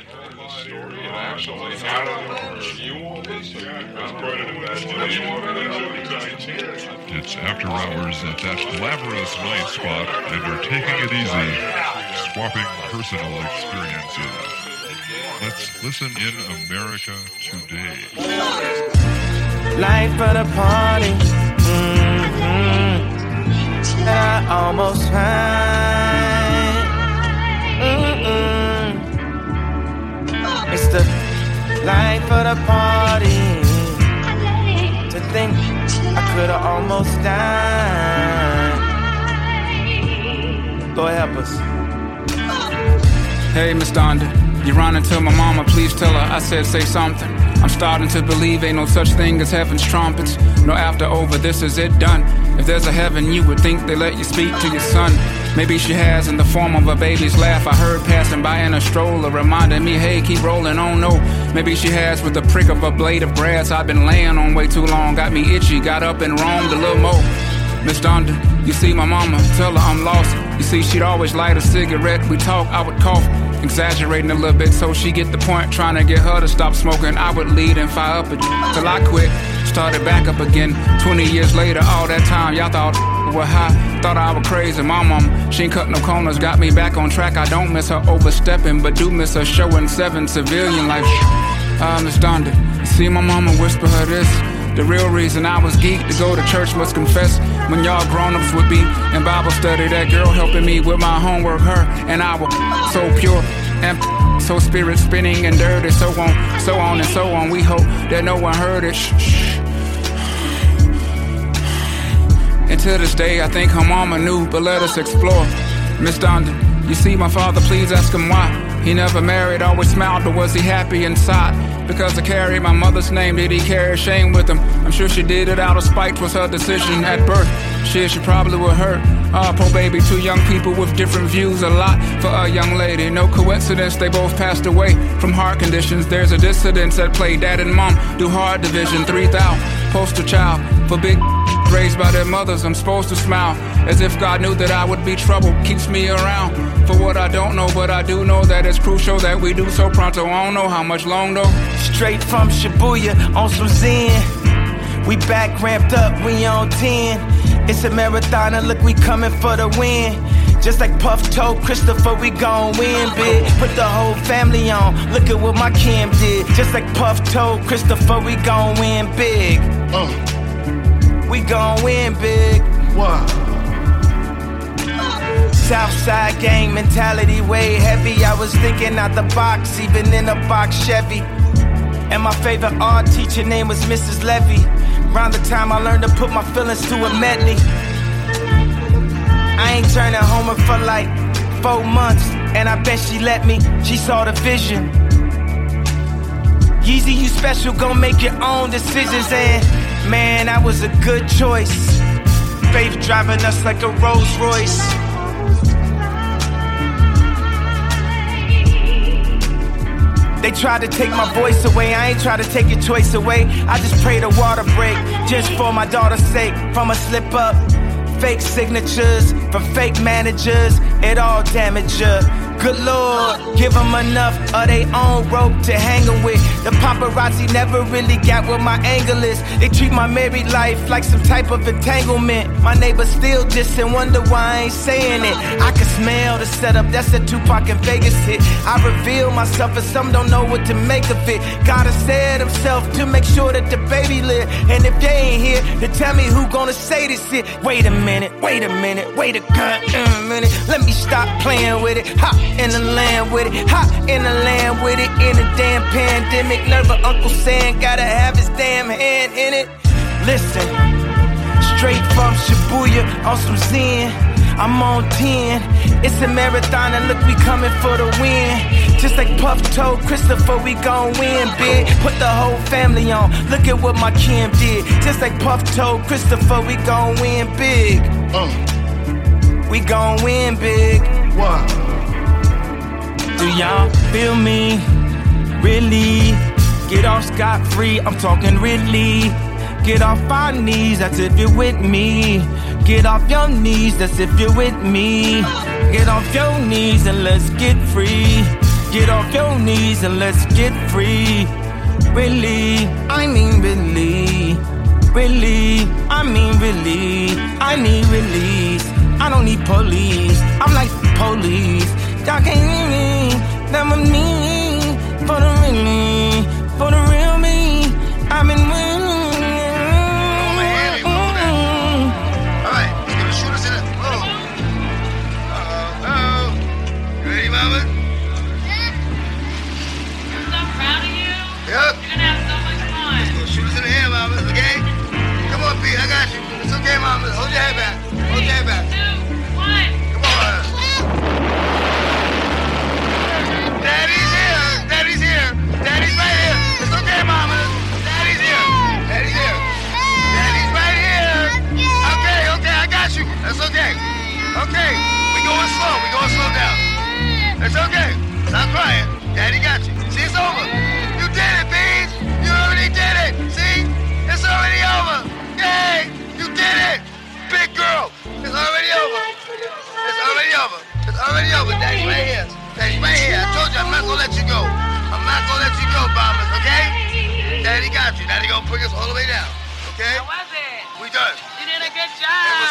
It's After Hours at that glamorous night spot, and they're taking it easy, swapping personal experiences. Let's listen in America today. Life of the party, that I almost find. It's the life of the party. To think I could've almost died. Lord help us. Hey, Miss Donda, you running to my mama, please tell her I said say something. I'm starting to believe ain't no such thing as heaven's trumpets. No after over, this is it done. If there's a heaven, you would think they let you speak to your son. Maybe she has in the form of a baby's laugh I heard passing by in a stroller, reminding me, hey, keep rolling on, no. Maybe she has with the prick of a blade of grass I've been laying on way too long. Got me itchy, got up and roamed a little more. Miss Donda, you see my mama, tell her I'm lost. You see, she'd always light a cigarette. We talk, I would cough, exaggerating a little bit so she get the point. Trying to get her to stop smoking, I would lead and fire up a till I quit. Started back up again. 20 years later, all that time y'all thought were high. Thought I was crazy. My mom, she ain't cut no corners, got me back on track. I don't miss her overstepping, but do miss her showing 7 civilian life. Miss Donda, you see my mama whisper her this. The real reason I was geeked to go to church was confess. When y'all grown-ups would be in Bible study, that girl helping me with my homework, her and I were so pure and so spirit spinning and dirty, so on and so on. We hope that no one heard it. And to this day, I think her mama knew, but let us explore. Miss Donda, you see my father, please ask him why. He never married, always smiled, but was he happy inside? Because I carry my mother's name, did he carry shame with him? I'm sure she did it out of spite, was her decision at birth. Shit, she probably would hurt. Poor baby, 2 young people with different views, a lot for a young lady. No coincidence, they both passed away from heart conditions. There's a dissidence at play, dad and mom do hard division. 3,000, poster child for big raised by their mothers. I'm supposed to smile as if God knew that I would be trouble. Keeps me around for what I don't know, but I do know that it's crucial that we do so pronto. I don't know how much long though. Straight from Shibuya on some Zen. We back ramped up, we on 10. It's a marathon and look, we coming for the win. Just like Puff told Christopher, we gon' win big. Put the whole family on, look at what my Kim did. Just like Puff told Christopher, we gon' win big. We gon' win big. Wow. Southside gang mentality way heavy. I was thinking out the box, even in a box Chevy. And my favorite art teacher name was Mrs. Levy. Around the time I learned to put my feelings to a medley. I ain't turning homer for like 4 months, and I bet she let me. She saw the vision. Yeezy, you special, gon' make your own decisions. And man, that was a good choice. Faith driving us like a Rolls Royce. They tried to take my voice away, I ain't try to take your choice away. I just pray the water break, just for my daughter's sake. From a slip up, fake signatures, from fake managers, it all damage her. Good Lord, give them enough of their own rope to hang them with. The paparazzi never really got what my angle is. They treat my married life like some type of entanglement. My neighbors still just and wonder why I ain't saying it. I can smell the setup, that's a Tupac and Vegas hit. I reveal myself and some don't know what to make of it. Gotta said himself to make sure that the baby live. And if they ain't here, then tell me who gonna say this shit. Wait a minute, wait a minute, wait a minute. Let me stop playing with it. Hop in the land with it, hop in the land with it. In a damn pandemic, never Uncle Sam gotta have his damn hand in it. Listen, straight from Shibuya on some Zen. I'm on 10, it's a marathon and look, we coming for the win. Just like Puff told Christopher, we gon' win big. Put the whole family on, look at what my Kim did. Just like Puff told Christopher, we gon' win big. We gon' win big. Wow. Do y'all feel me? Really? Get off scot-free, I'm talking really. Get off our knees, that's if you're with me. Get off your knees, that's if you're with me. Get off your knees and let's get free. Get off your knees and let's get free. Really, I mean really. Really, I mean really. I need release. I don't need police. I'm like police. Y'all can't hear me. Never me. For the really, for the real me. I've been winning. Alright, he's gonna shoot us in the. Oh. You ready, mama? I'm so proud of you. Yep. You're gonna have so much fun. He's gonna shoot us in the air, mama, okay? Come on, Pete, I got you. It's okay, mama. Hold your head back. Hold your head back. 2, 1. Come on. Daddy's here. Daddy's here. Daddy's right here. It's okay, mama. Daddy's here. Daddy's here. Daddy's right here. Okay, okay, I got you. That's okay. Okay, we going slow down. It's okay. Stop crying. Daddy got you. See, it's over. You did it, Beans. You already did it. See? It's already over. Yay! You did it! Big girl. It's already over. It's already over. It's already over. Daddy's right here. Daddy's right here. I told you I'm not gonna let you go. I'm not gonna let you go, Bombers, okay? Daddy got you. Daddy gonna bring us all the way down. Okay? How was it? We done. You did a good It job. was